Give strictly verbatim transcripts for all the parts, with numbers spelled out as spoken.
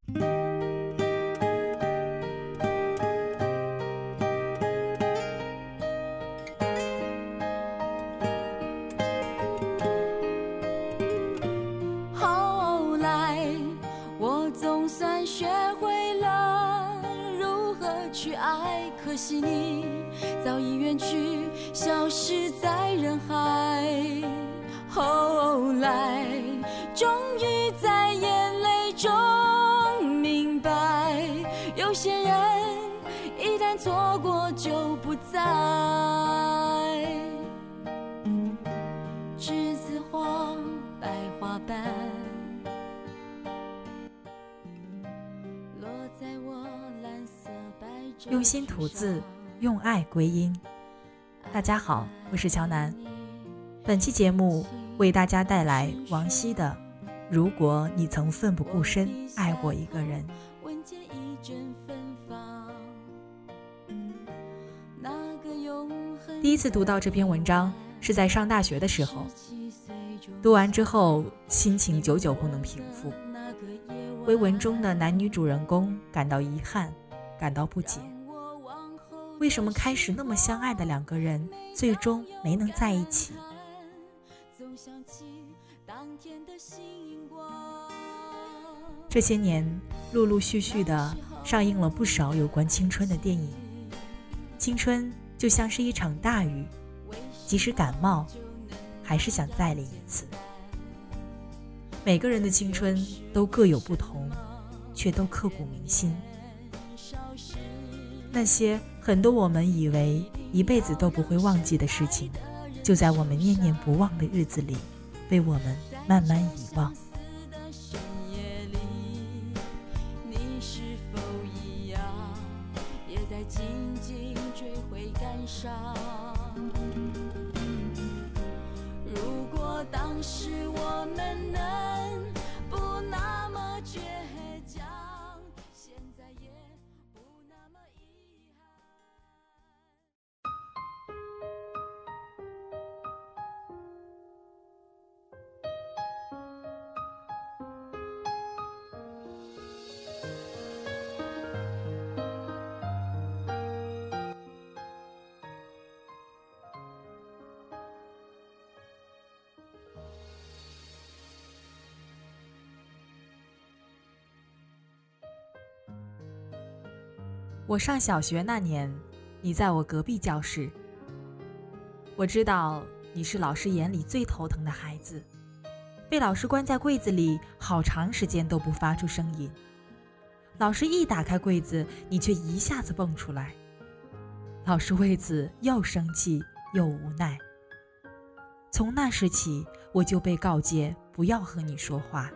后来我总算学会了如何去爱，可惜你早已远去，消失在人海。后来终于在眼泪中明白，有些人一旦错过就不再。栀子花白花瓣落在我蓝色百褶， 用心吐字，用爱归音。大家好，我是乔楠。本期节目为大家带来王晰的《如果你曾奋不顾身爱过一个人》。第一次读到这篇文章是在上大学的时候，读完之后心情久久不能平复，为文中的男女主人公感到遗憾，感到不解。为什么开始那么相爱的两个人最终没能在一起？这些年陆陆续续的上映了不少有关青春的电影。青春就像是一场大雨，即使感冒还是想再淋一次。每个人的青春都各有不同，却都刻骨铭心。那些很多我们以为一辈子都不会忘记的事情，就在我们念念不忘的日子里被我们慢慢遗忘。 你是否一样，也在静静追悔感伤？如果当时我们能不那么倔强，现在也不那么遗憾。 我上小学那年，你在我隔壁教室。我知道你是老师眼里最头疼的孩子，被老师关在柜子里好长时间都不发出声音。老师一打开柜子，你却一下子蹦出来。老师为此又生气又无奈。从那时起，我就被告诫不要和你说话。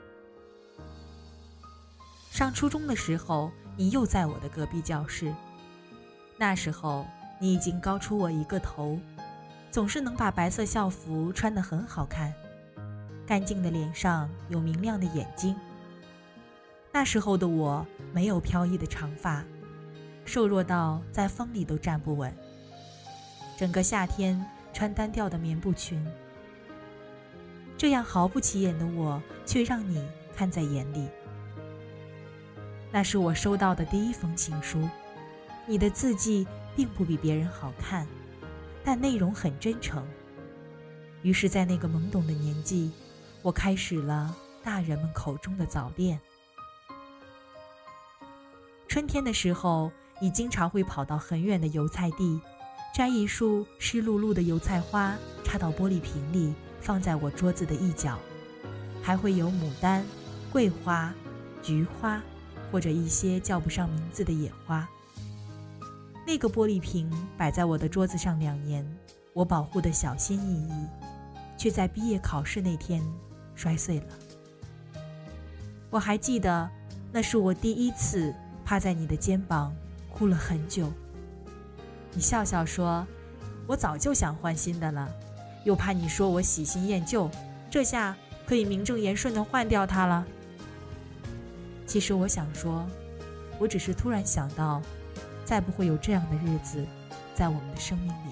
上初中的时候，你又在我的隔壁教室。那时候你已经高出我一个头，总是能把白色校服穿得很好看，干净的脸上有明亮的眼睛。那时候的我没有飘逸的长发，瘦弱到在风里都站不稳，整个夏天穿单调的棉布裙。这样毫不起眼的我，却让你看在眼里。那是我收到的第一封情书，你的字迹并不比别人好看，但内容很真诚。于是在那个懵懂的年纪，我开始了大人们口中的早恋。春天的时候，你经常会跑到很远的油菜地，摘一束湿漉漉的油菜花，插到玻璃瓶里，放在我桌子的一角。还会有牡丹、桂花、菊花，或者一些叫不上名字的野花。那个玻璃瓶摆在我的桌子上两年，我保护得小心翼翼，却在毕业考试那天摔碎了。我还记得，那是我第一次趴在你的肩膀哭了很久。你笑笑说，我早就想换新的了，又怕你说我喜新厌旧，这下可以名正言顺地换掉它了。其实我想说，我只是突然想到，再不会有这样的日子在我们的生命里。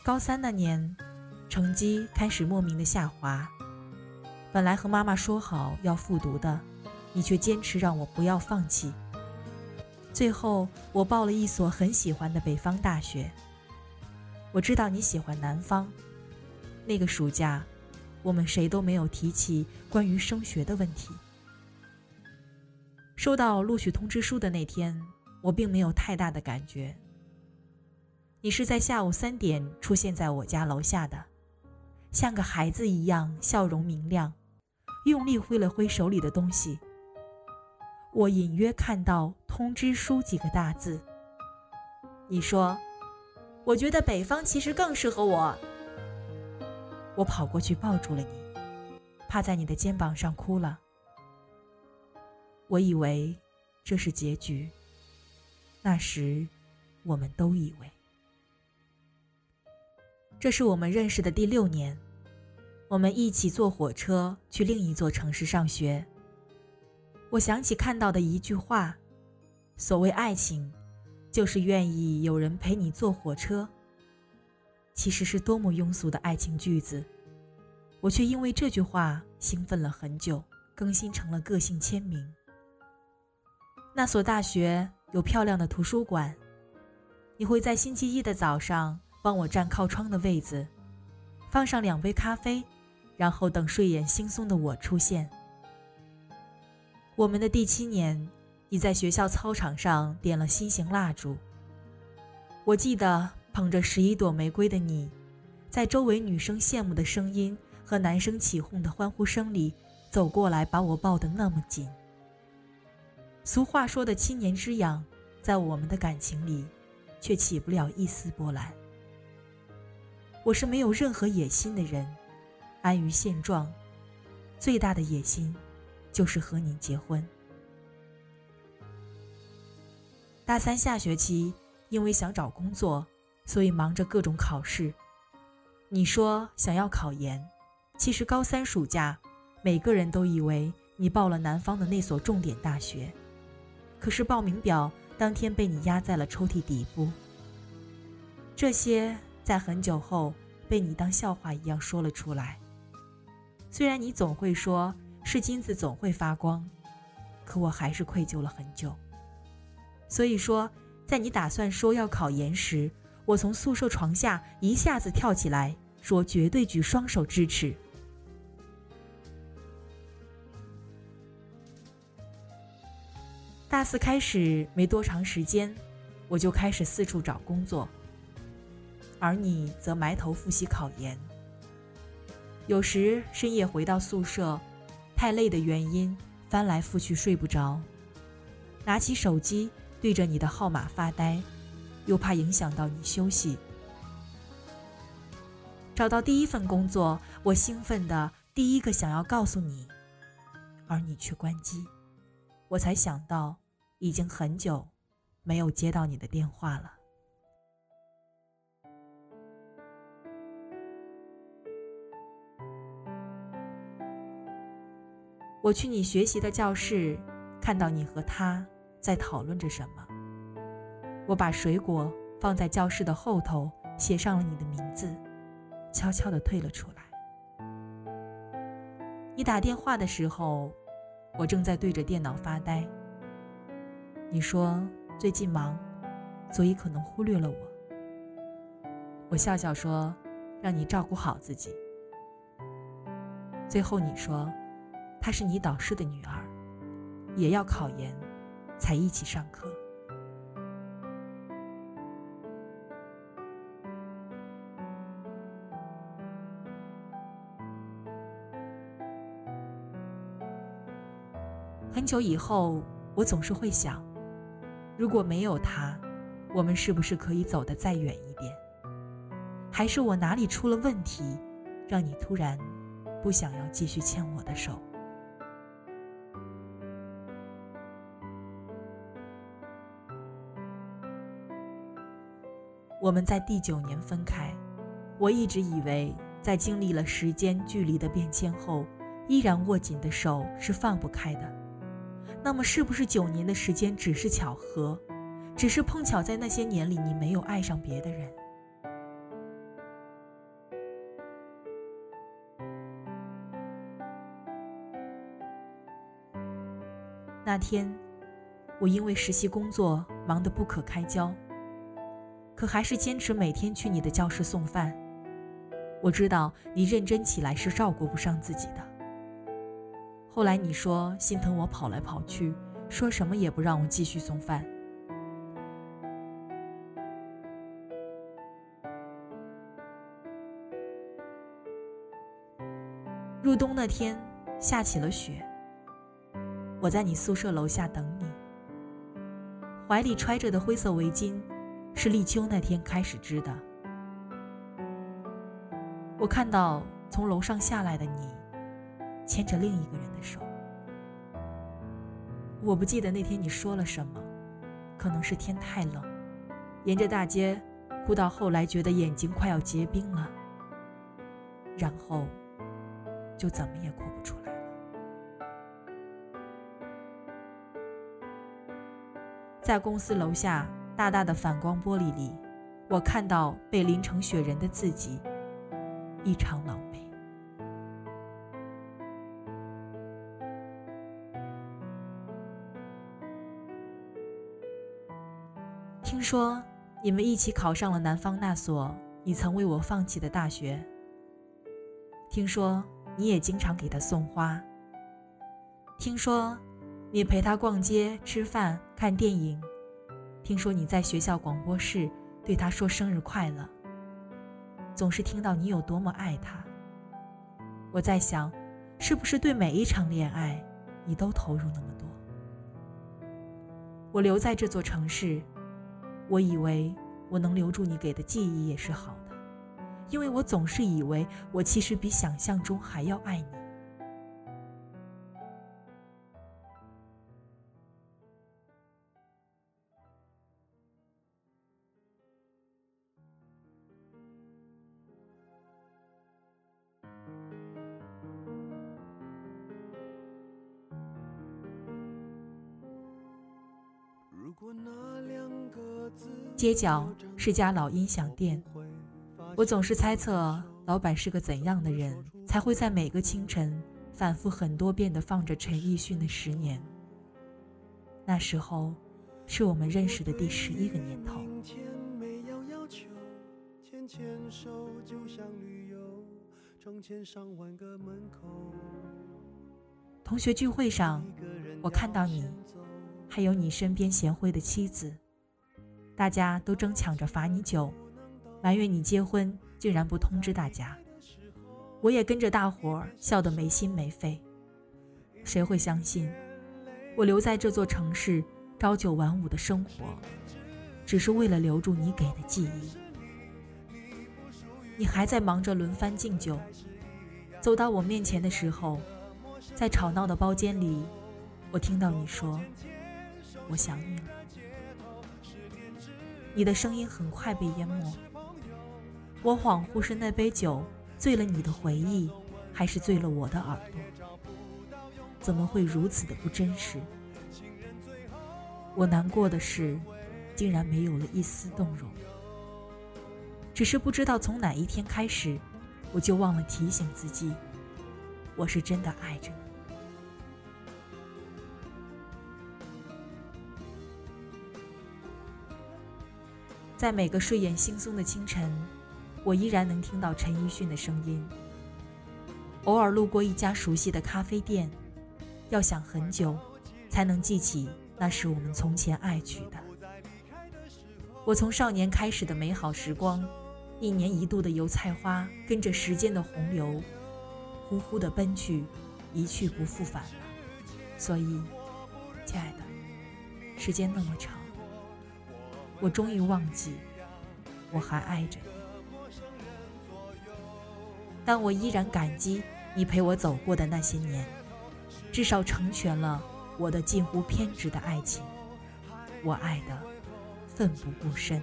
高三那年，成绩开始莫名的下滑。本来和妈妈说好要复读的，你却坚持让我不要放弃。最后，我报了一所很喜欢的北方大学。我知道你喜欢南方。那个暑假，我们谁都没有提起关于升学的问题。收到录取通知书的那天，我并没有太大的感觉。你是在下午三点出现在我家楼下的，像个孩子一样笑容明亮，用力挥了挥手里的东西。我隐约看到通知书几个大字。你说，我觉得北方其实更适合我。我跑过去抱住了你，趴在你的肩膀上哭了。我以为这是结局，那时我们都以为。这是我们认识的第六年，我们一起坐火车去另一座城市上学。我想起看到的一句话，所谓爱情，就是愿意有人陪你坐火车。其实是多么庸俗的爱情句子，我却因为这句话兴奋了很久，更新成了个性签名。那所大学有漂亮的图书馆，你会在星期一的早上帮我占靠窗的位子，放上两杯咖啡，然后等睡眼惺忪的我出现。我们的第七年，你在学校操场上点了心形蜡烛。我记得捧着十一朵玫瑰的你，在周围女生羡慕的声音和男生起哄的欢呼声里走过来，把我抱得那么紧。俗话说的七年之痒，在我们的感情里却起不了一丝波澜。我是没有任何野心的人，安于现状，最大的野心就是和你结婚。大三下学期，因为想找工作，所以忙着各种考试。你说想要考研，其实高三暑假，每个人都以为你报了南方的那所重点大学，可是报名表当天被你压在了抽屉底部。这些在很久后被你当笑话一样说了出来。虽然你总会说是金子总会发光，可我还是愧疚了很久。所以说，在你打算说要考研时，我从宿舍床下一下子跳起来，说绝对举双手支持。大四开始没多长时间，我就开始四处找工作，而你则埋头复习考研。有时深夜回到宿舍，太累的原因翻来覆去睡不着，拿起手机对着你的号码发呆，又怕影响到你休息。找到第一份工作，我兴奋的第一个想要告诉你，而你却关机。我才想到已经很久没有接到你的电话了。我去你学习的教室，看到你和他在讨论着什么。我把水果放在教室的后头，写上了你的名字，悄悄地退了出来。你打电话的时候，我正在对着电脑发呆。你说最近忙，所以可能忽略了我。我笑笑说，让你照顾好自己。最后你说，她是你导师的女儿，也要考研，才一起上课。很久以后，我总是会想，如果没有他，我们是不是可以走得再远一点？还是我哪里出了问题，让你突然不想要继续牵我的手？我们在第九年分开，我一直以为在经历了时间距离的变迁后，依然握紧的手是放不开的。那么是不是九年的时间只是巧合，只是碰巧在那些年里你没有爱上别的人？ 那天，我因为实习工作忙得不可开交，可还是坚持每天去你的教室送饭。我知道你认真起来是照顾不上自己的。后来你说心疼我跑来跑去，说什么也不让我继续送饭。入冬那天下起了雪，我在你宿舍楼下等你，怀里揣着的灰色围巾是立秋那天开始织的。我看到从楼上下来的你牵着另一个人的手，我不记得那天你说了什么，可能是天太冷，沿着大街哭到后来觉得眼睛快要结冰了，然后就怎么也哭不出来了。在公司楼下大大的反光玻璃里，我看到被淋成雪人的自己，异常狼狈。听说你们一起考上了南方那所你曾为我放弃的大学，听说你也经常给他送花，听说你陪他逛街、吃饭、看电影，听说你在学校广播室对他说生日快乐，总是听到你有多么爱他。我在想，是不是对每一场恋爱你都投入那么多？我留在这座城市，我以为我能留住你给的记忆也是好的，因为我总是以为我其实比想象中还要爱你。街角是家老音响店，我总是猜测老板是个怎样的人，才会在每个清晨反复很多遍地放着陈奕迅的《十年》。那时候是我们认识的第十一个年头。同学聚会上，我看到你，还有你身边贤惠的妻子，大家都争抢着罚你酒，埋怨你结婚竟然不通知大家。我也跟着大伙儿笑得没心没肺。谁会相信我留在这座城市朝九晚五的生活，只是为了留住你给的记忆？你还在忙着轮番敬酒，走到我面前的时候，在吵闹的包间里，我听到你说我想你了。你的声音很快被淹没，我恍惚是那杯酒醉了你的回忆，还是醉了我的耳朵？怎么会如此的不真实？我难过的是，竟然没有了一丝动容。只是不知道从哪一天开始，我就忘了提醒自己，我是真的爱着你。在每个睡眼惺忪的清晨，我依然能听到陈奕迅的声音。偶尔路过一家熟悉的咖啡店，要想很久才能记起那是我们从前爱去的。我从少年开始的美好时光，一年一度的油菜花，跟着时间的洪流呼呼地奔去，一去不复返了。所以亲爱的，时间那么长，我终于忘记我还爱着你。但我依然感激你陪我走过的那些年，至少成全了我的近乎偏执的爱情，我爱的奋不顾身。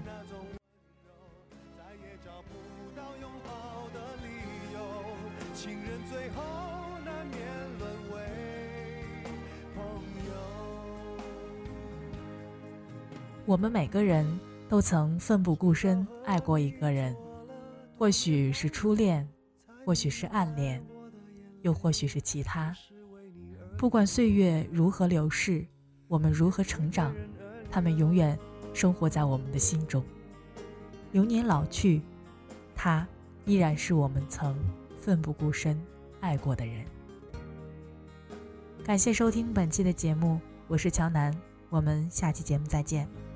我们每个人都曾奋不顾身爱过一个人，或许是初恋，或许是暗恋，又或许是其他。不管岁月如何流逝， 我们如何成长，他们永远生活在我们的心中。流年老去，他依然是我们曾奋不顾身爱过的人。感谢收听本期的节目，我是乔楠，我们下期节目再见。